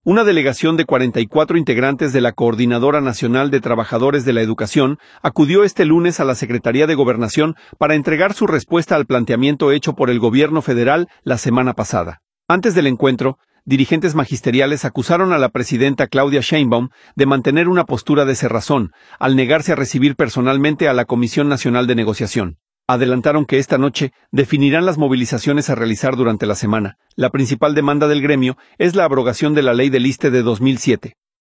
Una delegación de 44 integrantes de la Coordinadora Nacional de Trabajadores de la Educación acudió este lunes a la Secretaría de Gobernación para entregar su respuesta al planteamiento hecho por el gobierno federal la semana pasada. Antes del encuentro, dirigentes magisteriales acusaron a la presidenta Claudia Sheinbaum de mantener una postura de cerrazón, al negarse a recibir personalmente a la Comisión Nacional de Negociación. Adelantaron que esta noche definirán las movilizaciones a realizar durante la semana. La principal demanda del gremio es la abrogación de la Ley del ISSSTE de 2007.